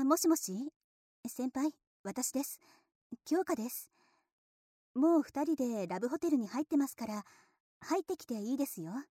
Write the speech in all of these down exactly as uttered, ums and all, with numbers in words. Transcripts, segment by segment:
もしもし、先輩、私です。京香です。もう二人でラブホテルに入ってますから、入ってきていいですよ。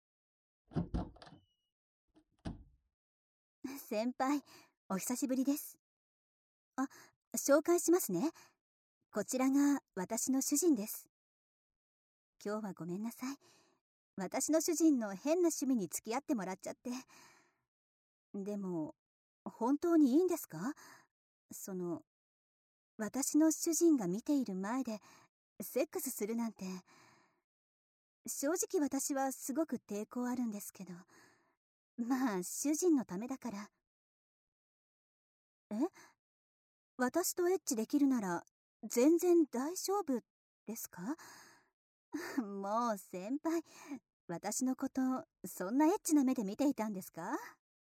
先輩、お久しぶりです。あ、紹介しますね。こちらが私の主人です。今日はごめんなさい。私の主人の変な趣味に付き合ってもらっちゃって。でも、本当にいいんですか？その、私の主人が見ている前でセックスするなんて。正直私はすごく抵抗あるんですけど、まあ主人のためだから。え、私とエッチできるなら全然大丈夫ですか？もう先輩、私のことそんなエッチな目で見ていたんですか？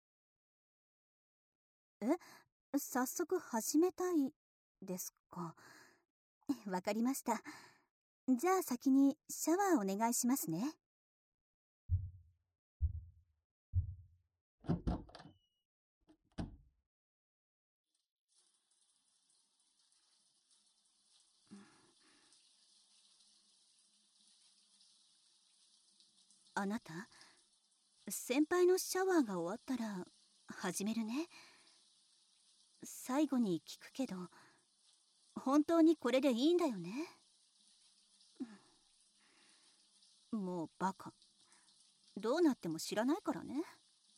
え、早速始めたいですか？わかりました。じゃあ先にシャワーお願いしますね。あなた、先輩のシャワーが終わったら始めるね。最後に聞くけど、本当にこれでいいんだよね？もうバカ。どうなっても知らないからね。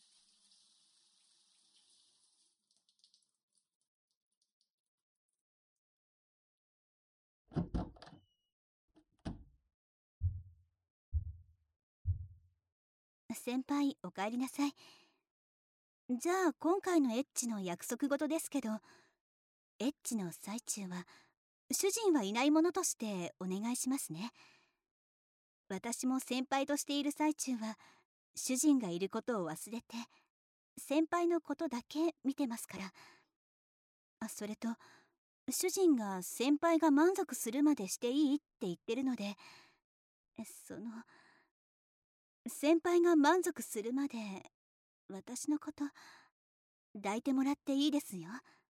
先輩、お帰りなさい。じゃあ今回のエッチの約束事ですけど、エッチの最中は主人はいないものとしてお願いしますね。私も先輩としている最中は主人がいることを忘れて先輩のことだけ見てますから。あ、それと主人が先輩が満足するまでしていいって言ってるので、その先輩が満足するまで私のこと抱いてもらっていいですよ。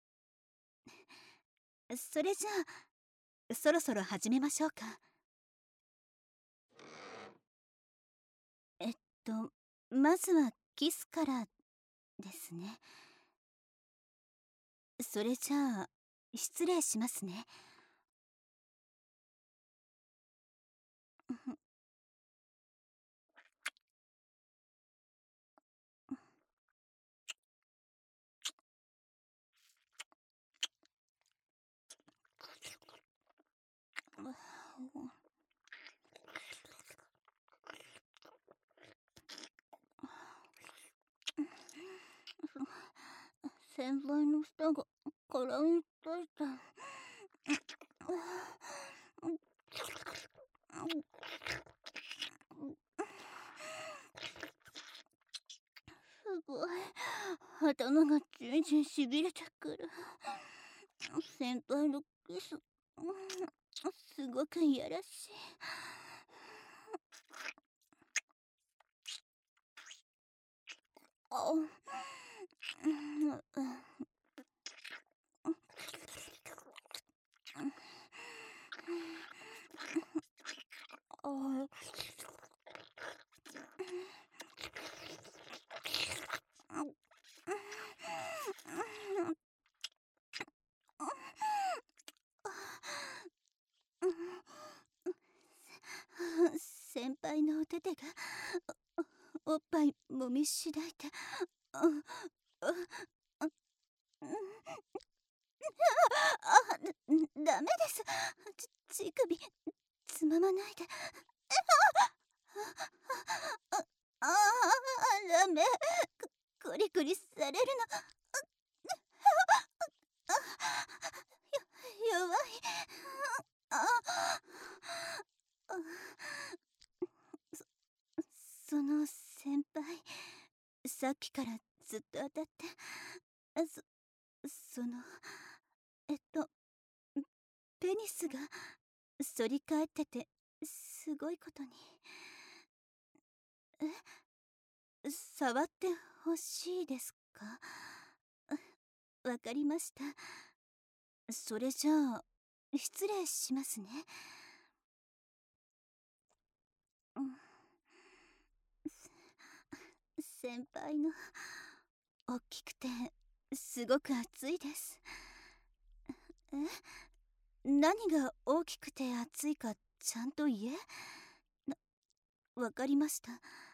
それじゃあそろそろ始めましょうか。えっとまずはキスからですね。それじゃあ失礼しますね。先輩の舌が絡みついた。すごい、頭がじゅんじゅんしびれてくる。先輩のキス、すごくいやらしい。あ、先輩のお手手がおっぱいもみしだいて、ああああ、ダメです。ち乳首つままないで。あああ、ダメ。クリクリされるの。や弱い。ああ、そその先輩、さっきからずっと当たって、そそのえっとペニスが反り返っててすごいことに。え、触ってほしいですか？ わかりました。それじゃあ失礼しますね。うん、先輩の大きくてすごく熱いです。え、何が大きくて熱いかちゃんと言え。な、わかりました。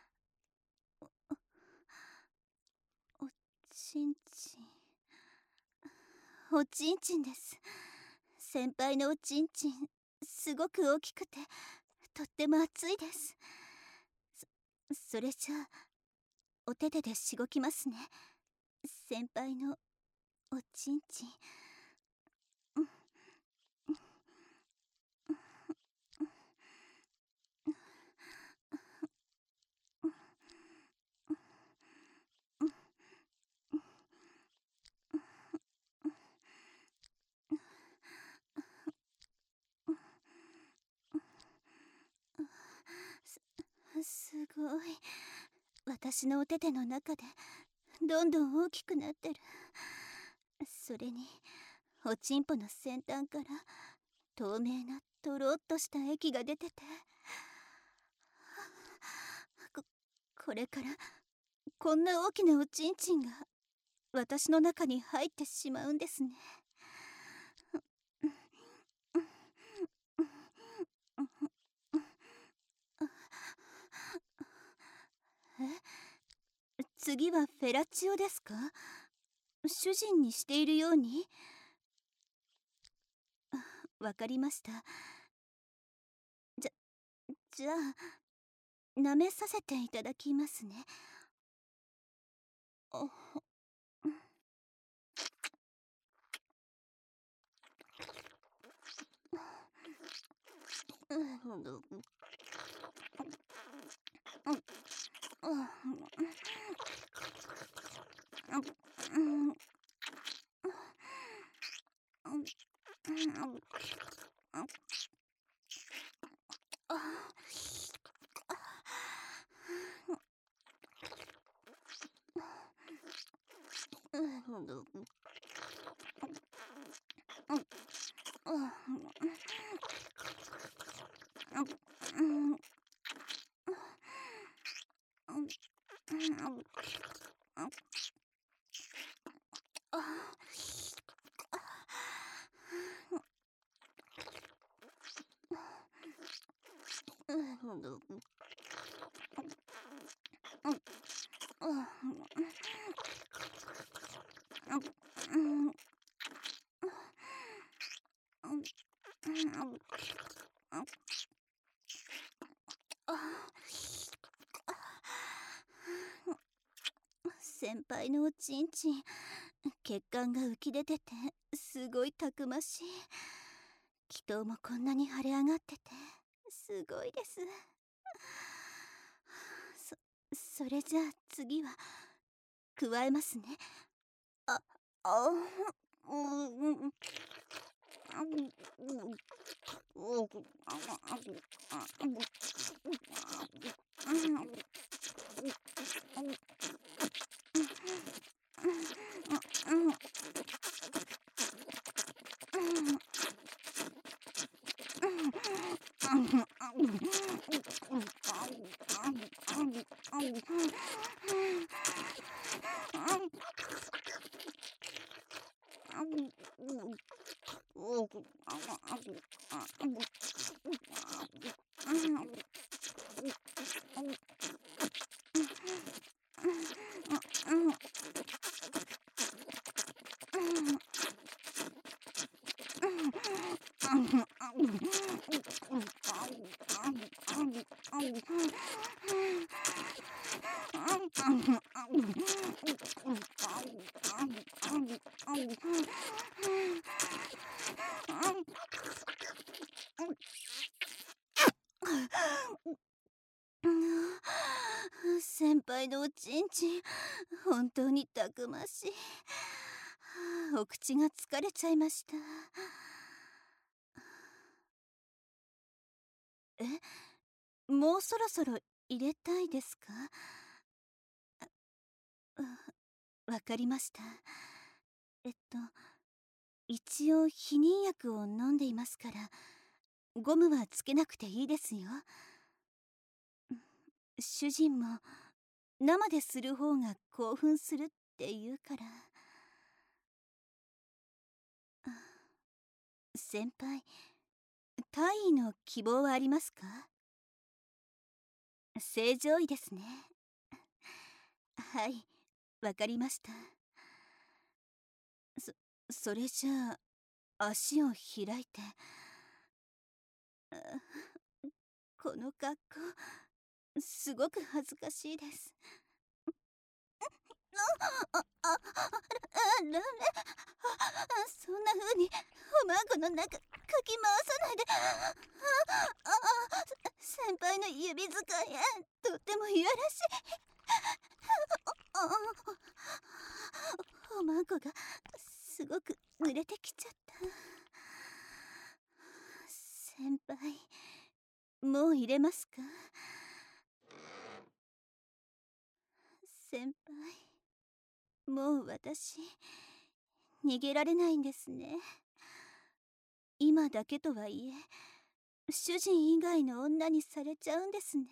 おちんちん、おちんちんです。先輩のおちんちんすごく大きくてとっても熱いです。そそれじゃあお手手でしごきますね、先輩のおちんちん。うん、す、すごい。私のお手手の中でどんどん大きくなってる。それにおちんぽの先端から透明なとろっとした液が出てて、ここれからこんな大きなおちんちんが私の中に入ってしまうんですね。え、次はフェラチオですか？主人にしているように。わかりました。じゃじゃあ舐めさせていただきますね。お、うん、先輩のおちんちん血管が浮き出ててすごいたくましい。気筒もこんなに腫れ上がっててすごいです。そそれじゃあ次は加えますね。あ、あ、うん、うん、先輩のおちんちん本当にたくましい。お口が疲れちゃいました。え、もうそろそろ入れたいですか？わかりました。 えっと一応避妊薬を飲んでいますから、ゴムはつけなくていいですよ。主人も生でする方が興奮するって言うから。先輩、退位の希望はありますか？正常位ですね。はい、わかりました。そそれじゃあ足を開いて。この格好すごく恥ずかしいです。ああああダメ。そんな風におまんこの中かき回さないで。ああ先輩の指使いとってもいやらしい。おまんこがすごく濡れてきちゃった。先輩、もう入れますか？先輩、もう私逃げられないんですね。今だけとはいえ主人以外の女にされちゃうんですね。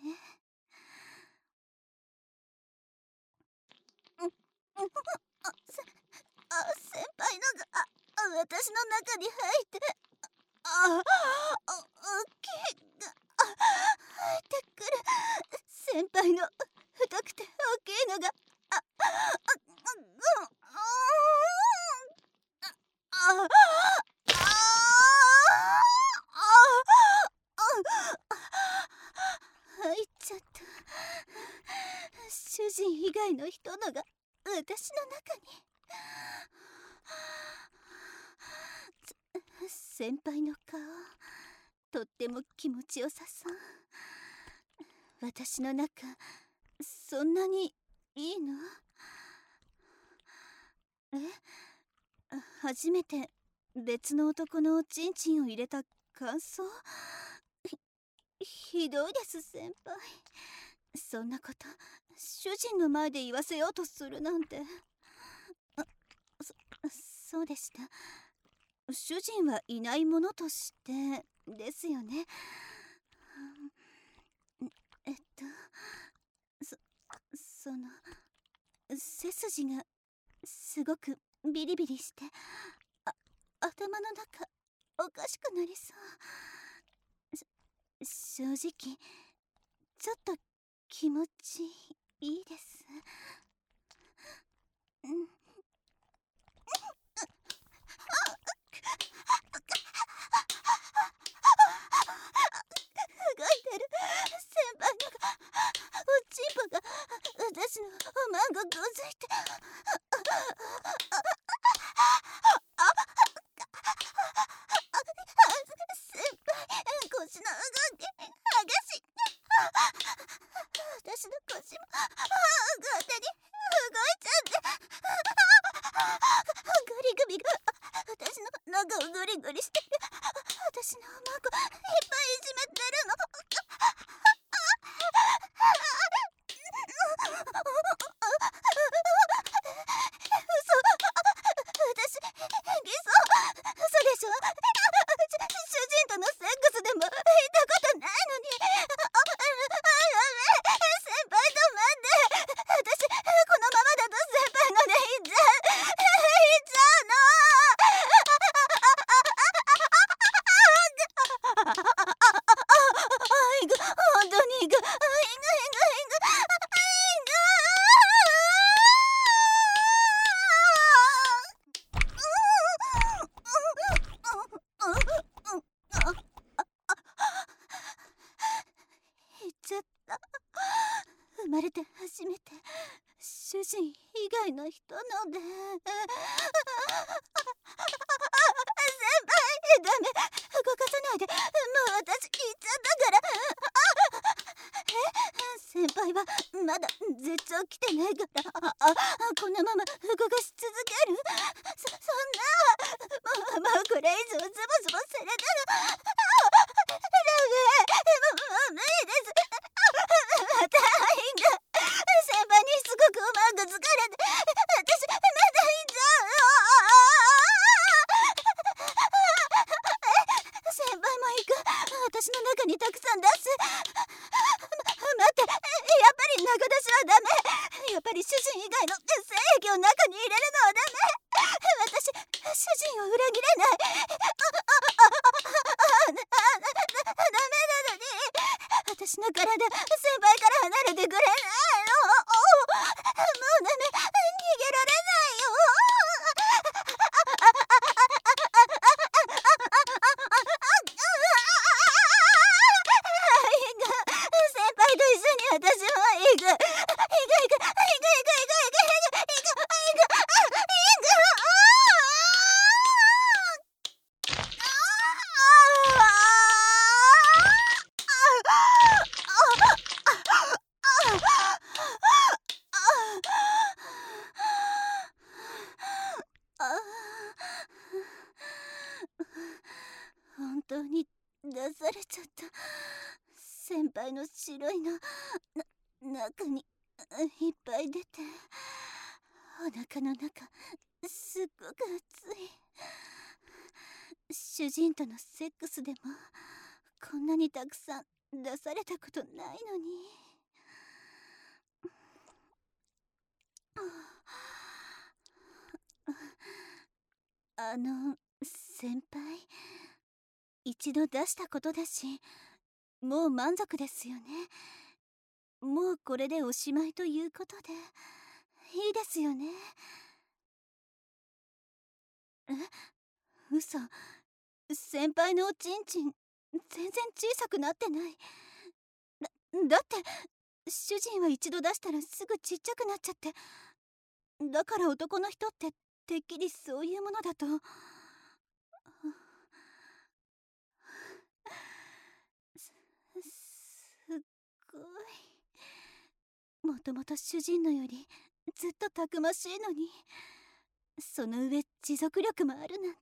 あせあ先輩のがあ私の中に入ってああ毛が入ってくる。先輩の太くて大きいのがああああ入っちゃった。主人以外の人のが私の中に。先輩の顔とっても気持ちよさそう。私の中そんなにいいの？え？初めて別の男のおちんちんを入れた感想？ひ、ひどいです先輩。そんなこと主人の前で言わせようとするなんて。あ、そ、そうでした。主人はいないものとしてですよね。えっとそ、その背筋がすごくビリビリしてあ頭の中おかしくなりそう。正直ちょっと気持ちいいです。うん。動いてる。先輩のがおちんぽが私のおまんごくをついて。先輩、腰の動き激しい。私の腰も勝手に動いちゃって。ゴリグミが私の中をゴリゴリしてる。私のおまんこいっぱいいじめてるの。嘘、私偽装嘘でしょ。主人とのセックスでも行ったことないのに。先輩と待って。私このままだと先輩のでいっちゃういっちゃうの。あいぐ本当にいぐいぐいぐいぐいいっちゃった。生まれて初めて主人以外の人ので。先輩ダメ、動かさないで。もう私行っちゃったから。え先輩はまだ絶頂来てないから。ああこのまま動かし続ける。そそんなもう、もうこれ以上ズボズボされたらダメ。もう無理です。またいいんだ。先輩にしつこくおまんが疲れて私またいっちゃうよ。 り主人以外の性癖を中に入れるのはダメ。私、主人を裏切れない。ダメなのに、私の体、先輩から離れてくれないの。もうダメ、逃げられないよ。先輩と一緒に私も行く。行く行く行く行く行く行く行く行く本当に出されちゃった。先輩の白いのな中にいっぱい出て、お腹の中すっごく熱い。主人とのセックスでもこんなにたくさん出されたことないのに。あの先輩、一度出したことだしもう満足ですよね。もうこれでおしまいということでいいですよね。え、嘘。先輩のおちんちん全然小さくなってない。だ、だって主人は一度出したらすぐちっちゃくなっちゃって、だから男の人っててっきりそういうものだと。す、すっごい。もともと主人のよりずっとたくましいのに、その上持続力もあるなんて。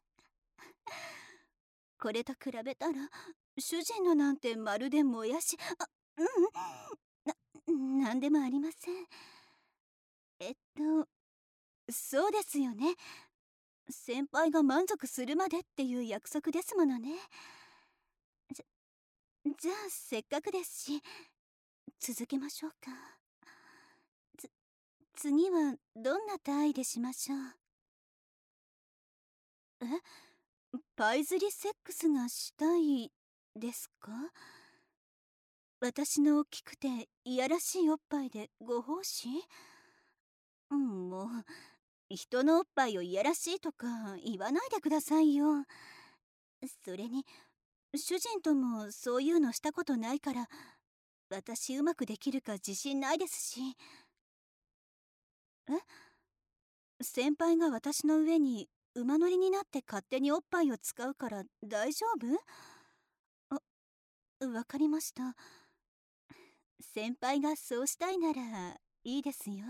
これと比べたら主人のなんてまるでもやし。あ、うん、な、なんでもありません。えっとそうですよね。先輩が満足するまでっていう約束ですものね。じゃ、じゃあせっかくですし続けましょうか。つ、次はどんな体位でしましょう。え、パイズリセックスがしたいですか？私の大きくていやらしいおっぱいでご奉仕？うん、もう人のおっぱいをいやらしいとか言わないでくださいよ。それに主人ともそういうのしたことないから、私うまくできるか自信ないですし。え、先輩が私の上に馬乗りになって勝手におっぱいを使うから大丈夫？あ、わかりました。先輩がそうしたいならいいですよ。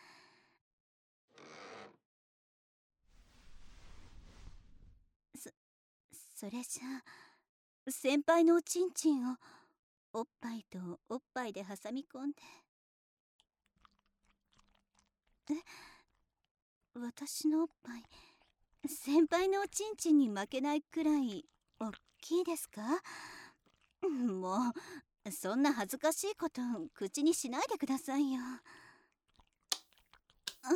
そ、それじゃあ先輩のおちんちんをおっぱいとおっぱいで挟み込んで。え、私のおっぱい先輩のおちんちんに負けないくらいおっきいですか？もうそんな恥ずかしいこと口にしないでくださいよ。あ、あ、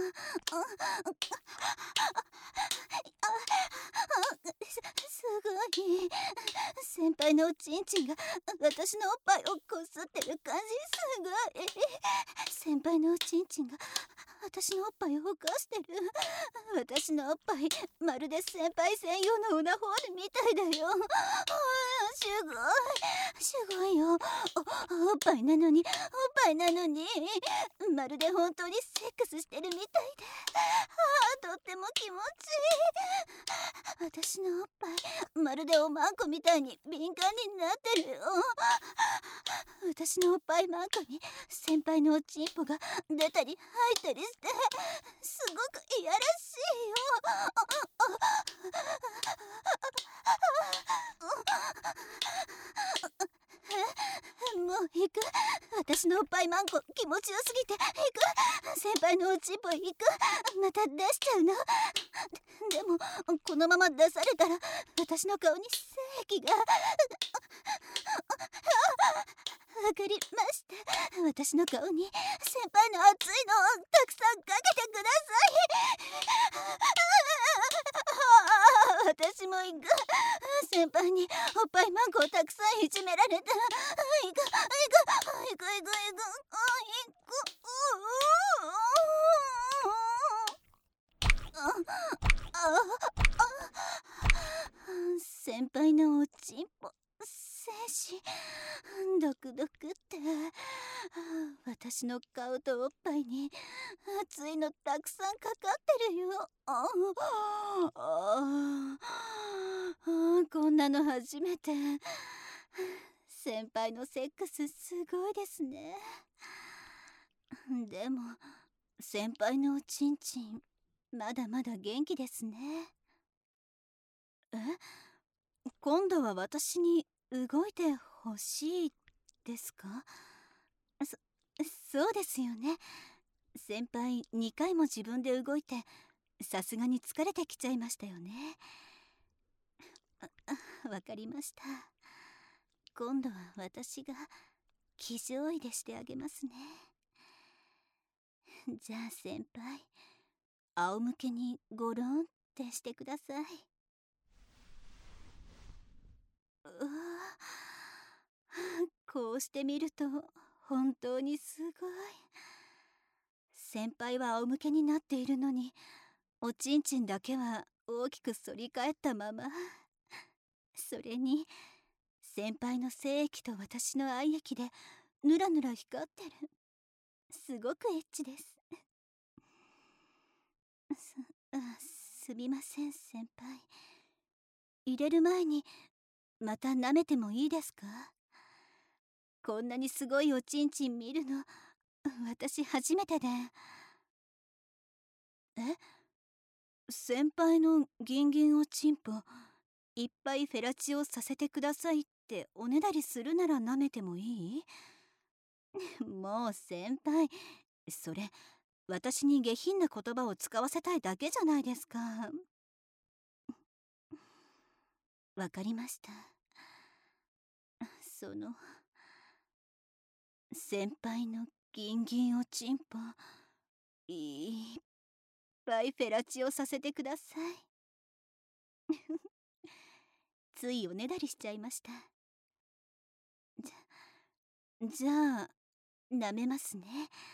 す、すごい。先輩のおちんちんが私のおっぱいをこすってる感じ。すごい。先輩のおちんちんが私のおっぱいを犯してる。私のおっぱいまるで先輩専用のオナホールみたいだよ。すごいすごいよ。 お, おっぱいなのにおっぱいなのにまるで本当にセックスしてるみたいで、ああ、とっても気持ちいい。私のおっぱいまるでおまんこみたいに敏感になってるよ。私のおっぱいまんこに先輩のおちんぽが出たり入ったりしてすごくいやらしいよ。もう行く。私のおっぱいまんこ気持ちよすぎて行く。先輩のおちんぽ行く。また出しちゃうの。で、でもこのまま出されたら私の顔に精液が。わかりました。私の顔に先輩の熱いのをおっぱいマンコをたくさんいじめられた。いくいくいくいくいくいく先輩のおちんぽ精子ドクドクって、私の顔とおっぱいに熱いのたくさんかかってるよ。ああこんなの初めて。先輩のセックスすごいですね。でも先輩のおちんちんまだまだ元気ですね。え、今度は私に動いてほしいですか？そ、そうですよね。先輩にかいも自分で動いてさすがに疲れてきちゃいましたよね。わかりました。今度は私が騎乗位でしてあげますね。じゃあ先輩、仰向けにゴロンってしてください。うわ、こうしてみると本当にすごい。先輩は仰向けになっているのにおちんちんだけは大きく反り返ったまま。それに先輩の精液と私の愛液でぬらぬら光ってる。すごくエッチです。す、あ、すみません先輩。入れる前にまた舐めてもいいですか？こんなにすごいおちんちん見るの私初めてで。え、先輩のギンギンおちんぽいっぱいフェラチオさせてくださいっておねだりするなら舐めてもいい？もう先輩、それ私に下品な言葉を使わせたいだけじゃないですか。わかりました。その先輩のギンギンおちんぽいっぱいフェラチオさせてください。ついおねだりしちゃいました。じゃ、じゃあ舐めますね。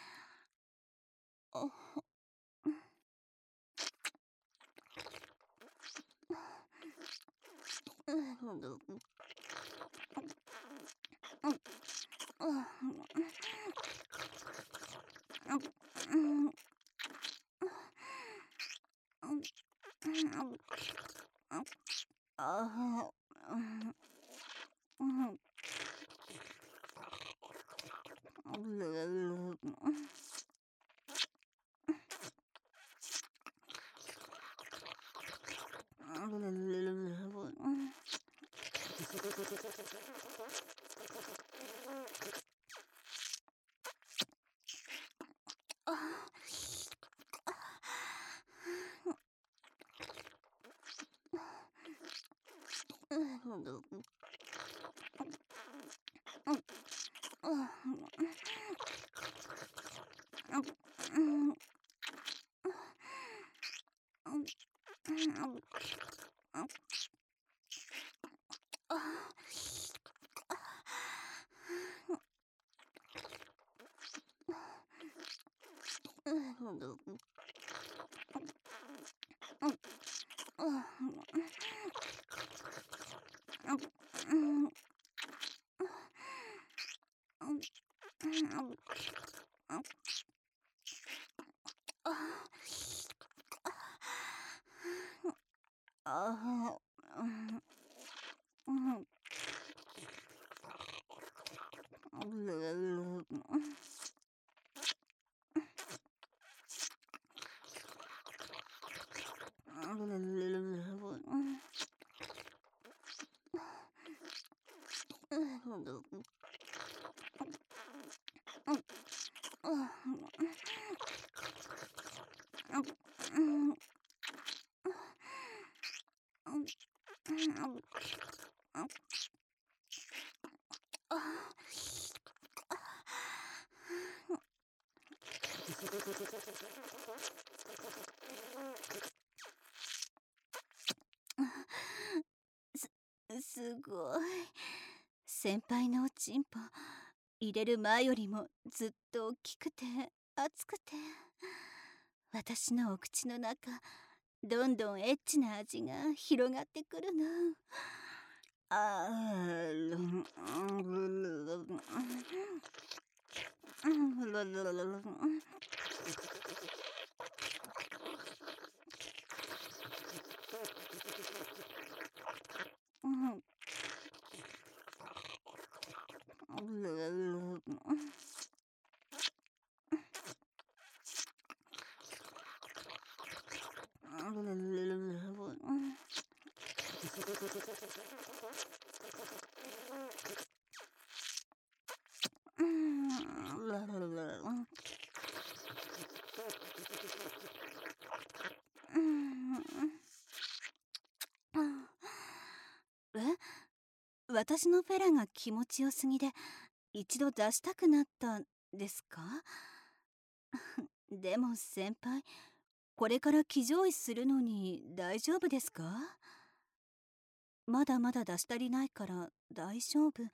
おああす、すごい。 先輩のおちんぽ入れる前よりもずっと大きくて熱くて、私のお口の中どんどんエッチな味が広がってくるの。あーえ、私のフェラが気持ちよすぎで一度出したくなったんですか？でも先輩、これから騎乗位するのに大丈夫ですか？まだまだ出し足りないから大丈夫。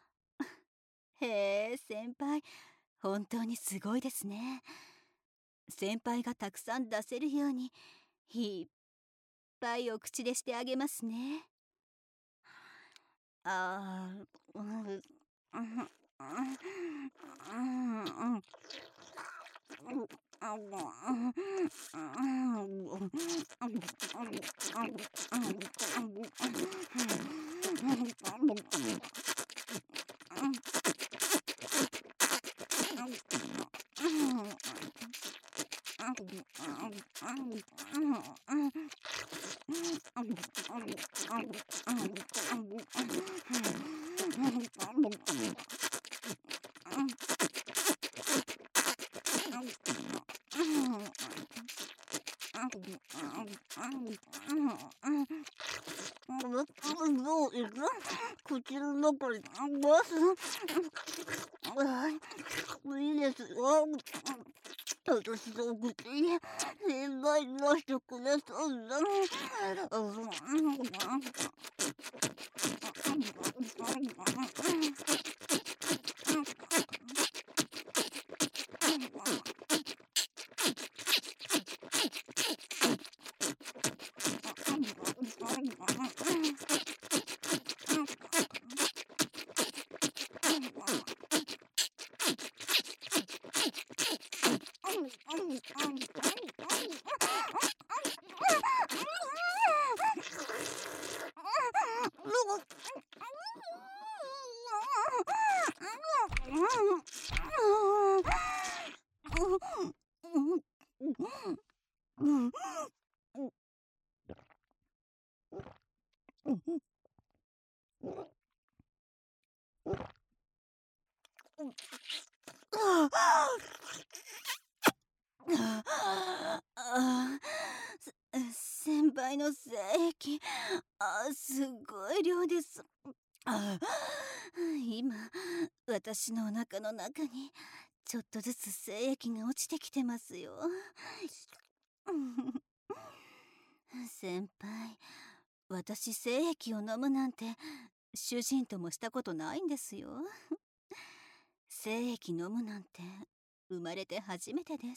へえ、先輩、本当にすごいですね。先輩がたくさん出せるようにいっぱいお口でしてあげますね。あー、うん、うん、うん、うん、口の中にガス。いいですよ。私の口に先輩出してくれそうだ。先輩の精液、あ、すごい量です。あ、今私のお腹の中にちょっとずつ精液が落ちてきてますよ。先輩、私精液を飲むなんて主人ともしたことないんですよ。精液飲むなんて生まれて初めてです。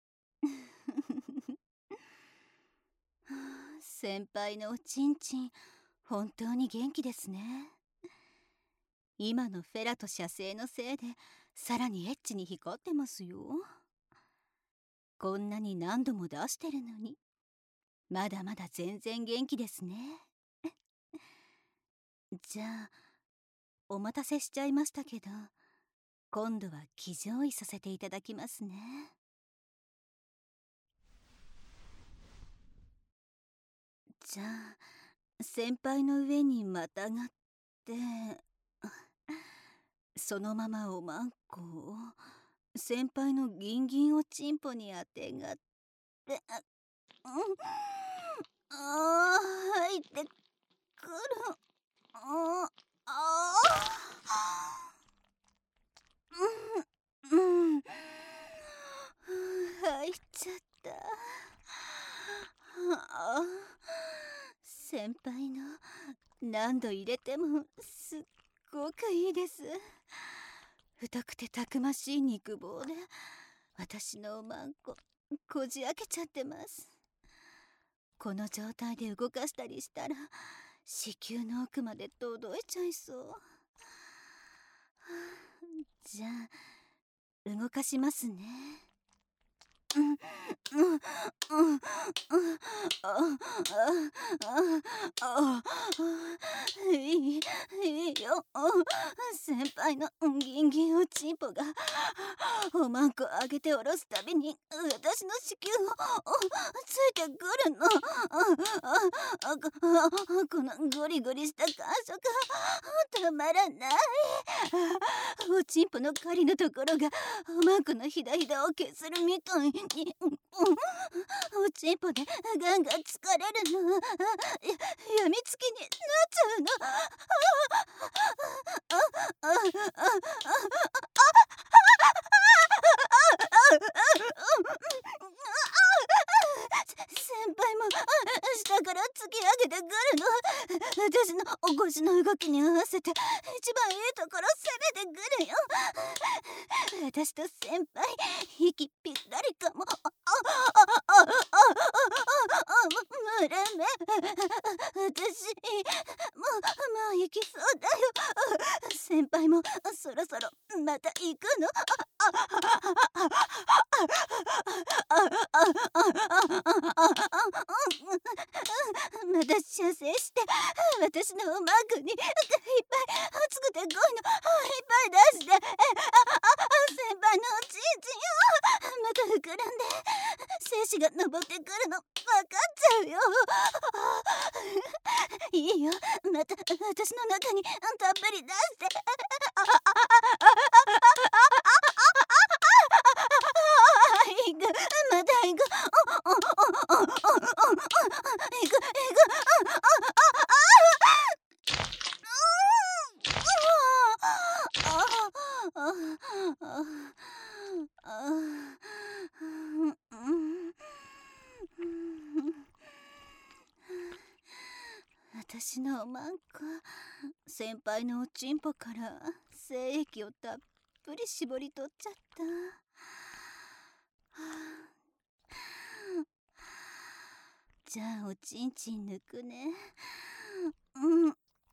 先輩のおちんちん、本当に元気ですね。今のフェラと射精のせいでさらにエッチに光ってますよ。こんなに何度も出してるのにまだまだ全然元気ですね。じゃあお待たせしちゃいましたけど、今度は騎乗位させていただきますね。じゃあ先輩の上にまたがってそのままおまんこを先輩のギンギンおちんぽにあてがって、あ、あー、入ってくる。ああー、うん、うん、入っちゃった。あー、先輩の何度入れてもすっごくいいです。太くてたくましい肉棒で私のおまんここじ開けちゃってます。この状態で動かしたりしたら子宮の奥まで届いちゃいそう。じゃあ動かしますね。うんうんうんうんああああいいいいよ。先輩のギンギンおちんぽがおまんこあげて下ろすたびに私の子宮をついてくるの。ああここのゴリゴリした感触がたまらない。おちんぽの狩りのところがおまんこのひだひだを削るみたいに、うん、おちんぽでガンガン疲れるの。ややみつきになっちゃうの。あああああ先輩も下から突き上げてくるの。私のお腰の動きに合わせて一番いいところ攻めてくるよ。私と先輩息ぴったりかも。ああああああむれめ私もうもう行きそうだよ。先輩もそろそろまた行くの。また射精して私のマークにいっぱい熱くて濃いのいっぱい出して、先輩のおちんちんをまた膨らんで精子が登ってくるの分かっちゃうよ。いいよ、また私の中にたっぷり出して。行く、また行く、行く行く。私のおまんこ先輩のおちんぽから精液をたっぷり絞り取っちゃった。じゃあおちんちん抜くね。うんうん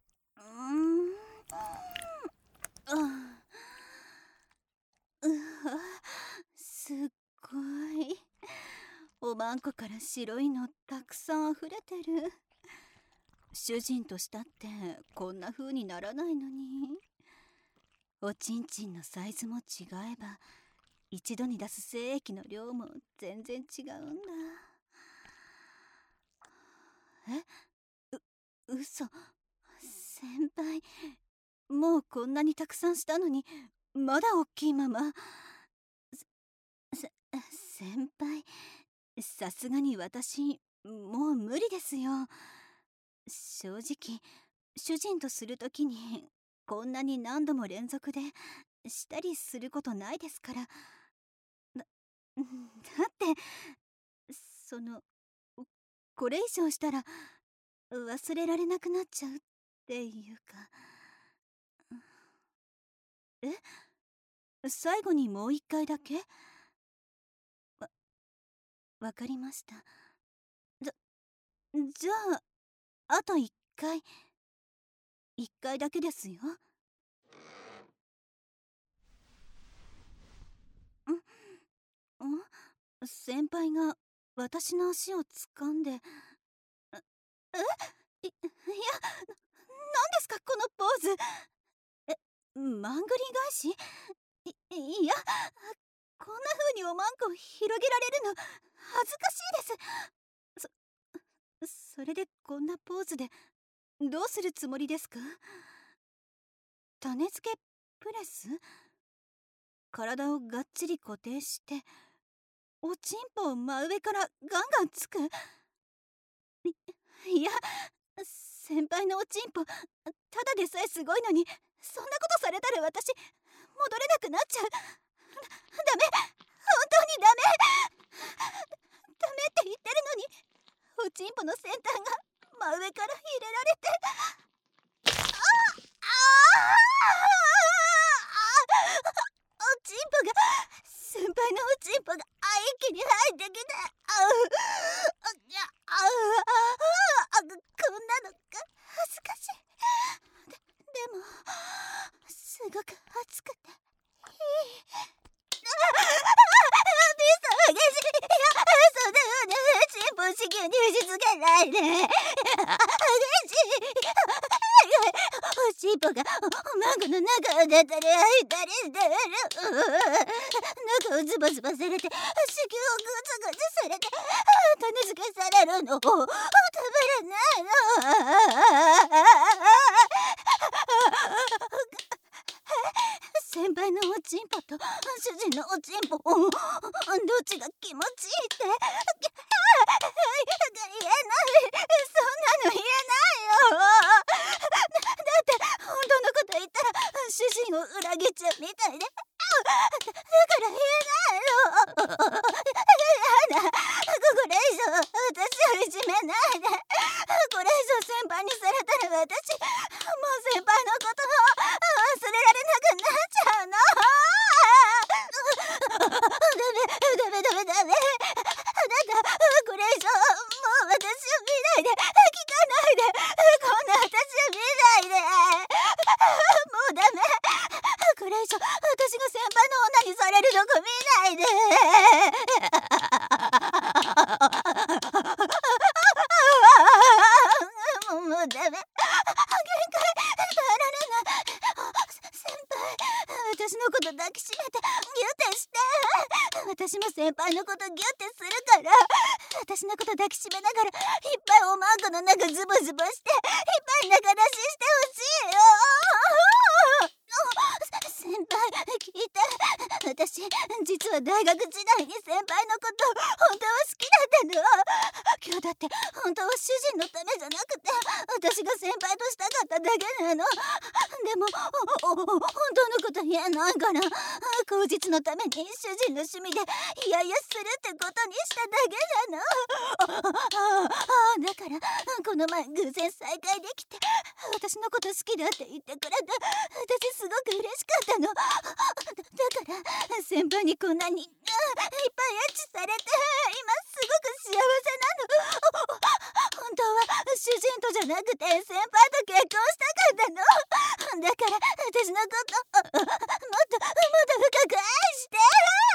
あうわすっごい。おまんこから白いのたくさん溢れてる。主人としたってこんな風にならないのに。おちんちんのサイズも違えば一度に出す精液の量も全然違うんだ。えう嘘。先輩もうこんなにたくさんしたのにまだおっきいまま。せ先輩さすがに私もう無理ですよ。正直主人とするときにこんなに何度も連続でしたりすることないですから。だ、だってそのこれ以上したら忘れられなくなっちゃうっていうか。え最後にもう一回だけ。わわかりました。じゃじゃああと一回一回だけですよ。んん先輩が私の足を掴んで。えいいや、何ですかこのポーズ。えマングリ返し。いいや、こんな風におまんこを広げられるの恥ずかしいです。そそれでこんなポーズでどうするつもりですか。種付けプレス。体をがっちり固定しておちんぽを真上からガンガンつく。いいや、先輩のおちんぽただでさえすごいのにそんなことされたら私戻れなくなっちゃう。ダメ、本当にダメ。ダメって言ってるのにおちんぽの先端が真上から入れられて。あああぎで、あう、あ、いや、あう、あ、あ、こんなのが恥ずかしい。で、でも、すごく暑くて、いい。ああ、ビス激しい。いや、そうだよね。チンポ子宮に打ちつけないで。激しい。おしっぽがおまんこの中を出たり開いたりしてる。中をズバズバされて、子宮をグツグツされて、種付けされるのを食べれないの。先輩のおちんぽと主人のおちんぽ、どっちが気持ちいいって言えない。そんなの言えないよ。だって本当のこと言ったら主人を裏切っちゃうみたいで、だから言えないの。やだ、これ以上私をいじめないで。これ以上先輩にされたら私もう先輩のことを忘れられなくなっちゃうの。ダメダメダメダメ。あなたこれ以上もう私を見ないで、聞かないで、こんな私を見ないで。もうダメ。これ以上私が先輩の女にされるとこ見ないで。もうもうダメ。限界耐えられない。先輩、私のこと抱きしめてギュッてして。私も先輩のことギュッてするから、私のこと抱きしめながらいっぱいおまんこの中ズボズボして、いっぱい中出ししてほしいよ。先輩聞いて、私実は大学時代に先輩のこと本当は好きだったの。今日だって本当は主人のためじゃなくて、私が先輩としたかっただけなの。でもおお本当のこと言えないから、口実のために主人の趣味でいやいやするってことにしただけなの。ああだからこの前偶然再会できて、私のこと好きだって言ってくれて、私すごく嬉しかったの。だから先輩にこんなにいっぱいエッチされて、今すごく幸せなの。本当は主人とじゃなくて先輩と結婚したかったの。だから私のこともっともっと深く愛して。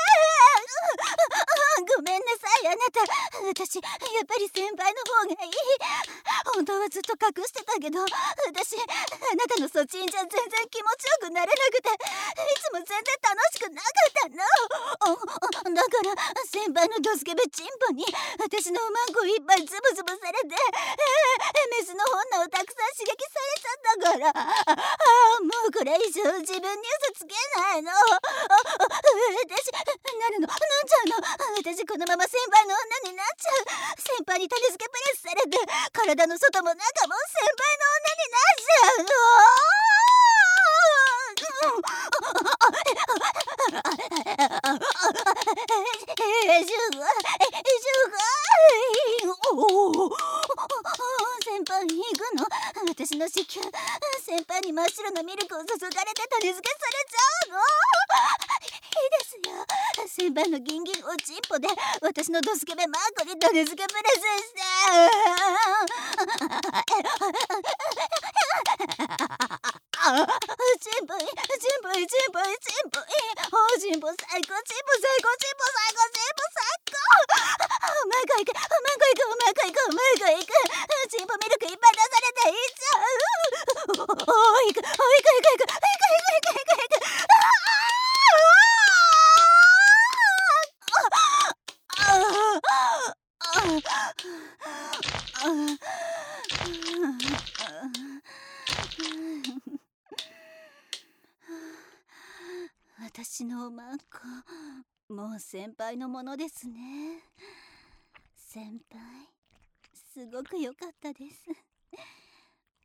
ごめんなさいあなた。私やっぱり先輩の方がいい。本当はずっと隠してたけど、私あなたのそっちんじゃ全然気持ちよくなれなくて、いつも全然楽しくなかったの。だから先輩のドスケベチンポに私のおまんこいっぱいズブズブされて、メスの本能をたくさん刺激されちゃったから、あもうこれ以上自分に嘘つけないの。私なるのなんちゃうの。私このまま先輩の女になっちゃう。先輩に種付けプレスされて、体の外も中も先輩の女になっちゃうの。先輩に行くの。私の子宮先輩に真っ白なミルクを注がれて種付けされちゃうの。いいですよ。先輩のギンギンおちんぽで私のドスケベマーコに種付けプレスして。チンポイチンポイチンポイチンポイおチンポ最高チンポ最高チンポ最高チンポ最高。おまんこいくおまんこいくおまんこいくおまんこいく。チンポミルクいっぱい出されていっちゃう。おいくおいくいくいくいくいくいくいくいくいく。私のおまんこもう先輩のものですね。先輩すごく良かったです。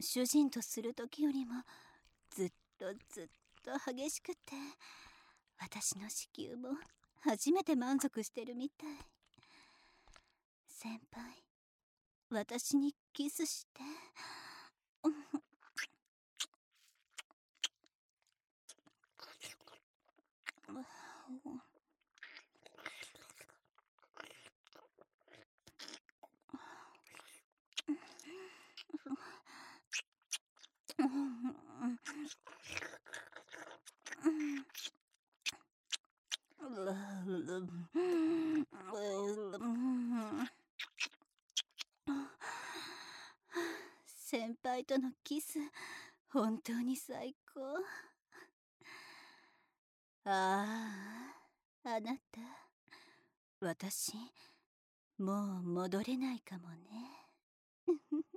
主人とする時よりもずっとずっと激しくて、私の子宮も初めて満足してるみたい。先輩私にキスして。 先輩とのキス、本当に最高。ああ、あなた、私、もう戻れないかもね。